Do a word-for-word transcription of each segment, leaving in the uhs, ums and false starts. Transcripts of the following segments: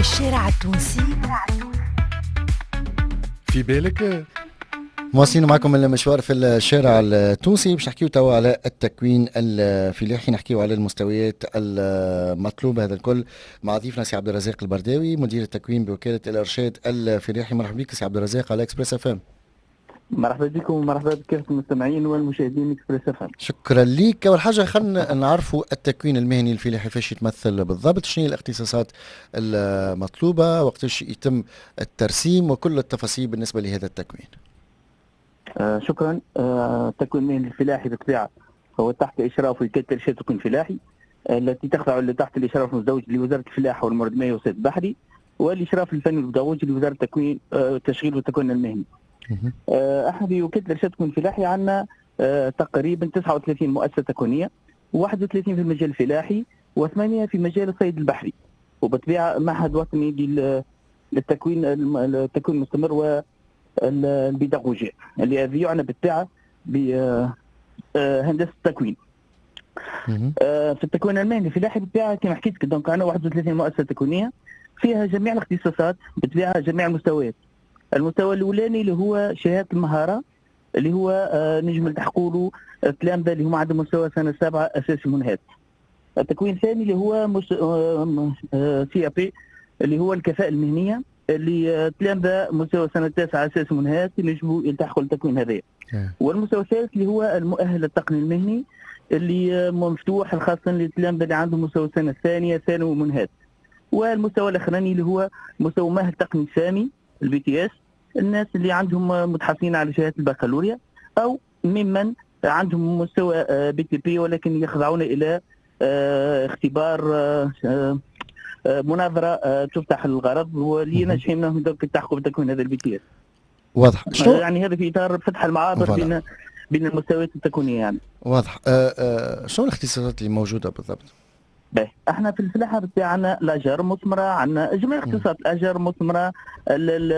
الشارع التونسي في بالك. مواصلين معكم المشوار في الشارع التونسي باش نحكيو توا على التكوين الفلاحي، نحكيو على المستويات المطلوبه هذا الكل مع ضيفنا سي عبد الرزاق البرداوي مدير التكوين بوكاله الارشاد الفلاحي. مرحبا بك سي عبد الرزاق على اكسبريس اف ام. مرحبا بكم ومرحبا بكافة المستمعين والمشاهدين اكسبريس اف ام. شكرا ليك. اول حاجه خلينا نعرفوا التكوين المهني الفلاحي فاش يتمثل بالضبط، شنو هي الاختصاصات المطلوبه، وقتاش يتم الترسيم وكل التفاصيل بالنسبه لهذا التكوين. آه شكرا. آه التكوين المهني الفلاحي بالطبيعه هو تحت اشراف وكاله ارشاد التكوين الفلاحي آه التي تخضع تحت الاشراف المزدوج لوزاره الفلاحه والموارد المائيه والصيد البحري، والاشراف الفني المزدوج لوزاره التكوين آه التشغيل والتكوين المهني. آه احنا في وكاله ارشاد التكوين الفلاحي عندنا آه تقريبا تسعة وثلاثين مؤسسه تكوينيه، واحد وثلاثين في المجال الفلاحي وثمانيه في مجال الصيد البحري، وبالطبيعه معهد وطني للتكوين التكوين المستمر و البيداغوجيا اللي هذه يعنى بالطبيعه بهندسه التكوين. في التكوين المهني الفلاحي بالطبيعه كما حكيت لك دونك عندنا واحد وثلاثين مؤسسه تكوينيه فيها جميع الاختصاصات بالطبيعه جميع المستويات. المستوى الاولاني اللي هو شهاده المهاره اللي هو نجم نلحقوا له التلامذه اللي هم عندهم مستوى سنه سابعه اساسي منهات. التكوين الثاني اللي هو سي ا بي اللي هو الكفاءه المهنيه اللي تلامذه مستوى سنه تاسعه اساس منهات ينجموا يلتحقوا التكوين هذا. والمستوى الثالث اللي هو المؤهل التقني المهني اللي مفتوح خاصه للتلامذه اللي عندهم مستوى السنه الثانيه ثانوي منهات. والمستوى الاخراني اللي هو مستوى مؤهل تقني سامي البي تي اس، الناس اللي عندهم متحصلين على شهاده البكالوريا او ممن عندهم مستوى بي تي بي ولكن يخضعون الى اختبار مناظره تفتح الغرض واللي نجحوا منهم دوك يلتحقوا بتكوين هذا البي تي اس. واضح. شنو يعني هذا في اطار فتح المعابر بين بين المستويات التكوينيه يعني. واضح. أه أه شنو الاختصاصات اللي موجوده بالضبط؟ باهي احنا في الفلاحه بالطبيعه عندنا الاجار المثمره، عندنا جميع الاختصاصات، الاجار المثمره ال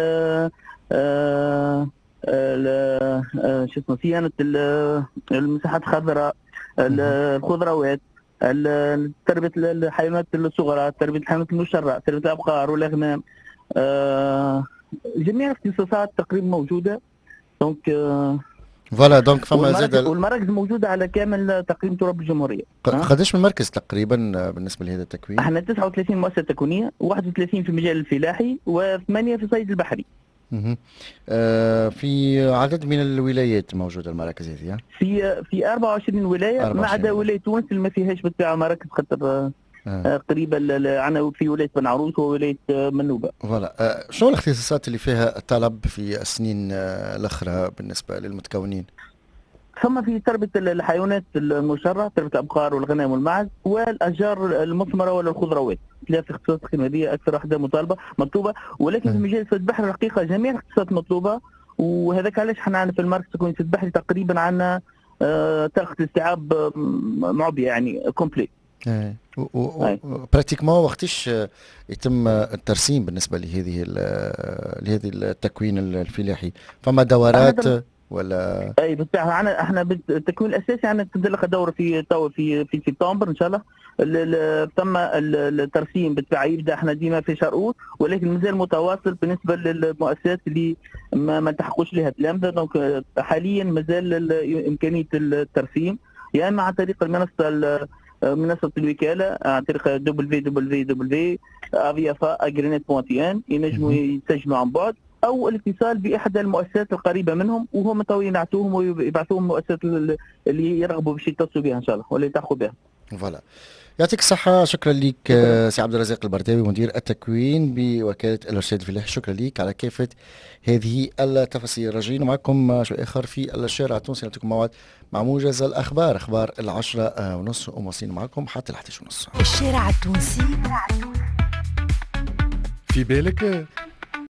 ال شو اسمه صيانه المساحات الخضراء، الخضروات، تربيه الحيوانات الصغرى، تربيه الحيوانات المشرعه، تربيه الابقار والاغنام. آه جميع الاختصاصات تقريبا موجوده. دونك آه فوالا دونك فما زاد والمراكز موجوده على كامل تقريبا تراب الجمهوريه. قداش من مركز تقريبا بالنسبه لهذا التكوين؟ احنا تسعة وثلاثين مؤسسه تكوينيه، واحد وثلاثين في المجال الفلاحي وثمانيه في الصيد البحري. آه في عدد من الولايات موجوده المراكز هذه؟ في في أربعة وعشرين ولايه ما عدا ولايه تونس اللي ما فيهاش بالطبيعه مراكز خاطر آه. قريبه عندنا في ولايه بن عروس وولايه منوبه. فوالا. آه شنو الاختصاصات اللي فيها طلب في السنين آه الاخرى بالنسبه للمتكونين؟ ثم في تربيه الحيوانات المشرعه، تربيه الابقار والغنم والماعز، والاشجار المثمره ولا الخضروات. ثلاث اختصاصات هذه اكثر واحده مطالبه مطلوبه، ولكن في مجال الصيد البحري الحقيقه جميع الاختصاصات مطلوبه، وهذاك علاش احنا عندنا في المركز تكوين الصيد البحري تقريبا عندنا آه طاقه الاستيعاب معبيه يعني كومبلي. ايه براتيكمون وقتاش يتم الترسيم بالنسبه لهذه لهذه التكوين الفلاحي؟ فما دورات ولا؟ اي بالطبع عنا احنا بالتكوين الاساسي عندنا تنطلق دوره في تو في في سبتمبر ان شاء الله. ثم الترسيم بالطبع يبدا احنا ديما في شهر اوت، ولكن مازال متواصل بالنسبه للمؤسسات اللي ما, ما تحقوش لها تلامذه. دونك حاليا مازال امكانيه الترسيم يا يعني اما عن طريق المنصه منصه الوكاله عن طريق دبليو دبليو دبليو افيافا اجرينيت بوان تي ان ينجموا يسجلوا عن بعد، او الاتصال باحدى المؤسسات القريبه منهم وهم تو ينعتوهم ويبعثوهم المؤسسات اللي يرغبوا باش يتصلوا بها ان شاء الله ولا يلتحقوا بها. فوالا. يعطيك الصحة. شكرا لك سي عبد الرزاق البرداوي مدير التكوين بوكالة الارشاد الفلاحي. شكرا لك على كافة هذه التفاصيل. راجعين معكم شو اخر في الشارع التونسي، نعطيكم موعد مع موجز الاخبار، اخبار العشرة ونص ومواصلين معكم حتى الحداشر ونص. الشارع التونسي في بالك.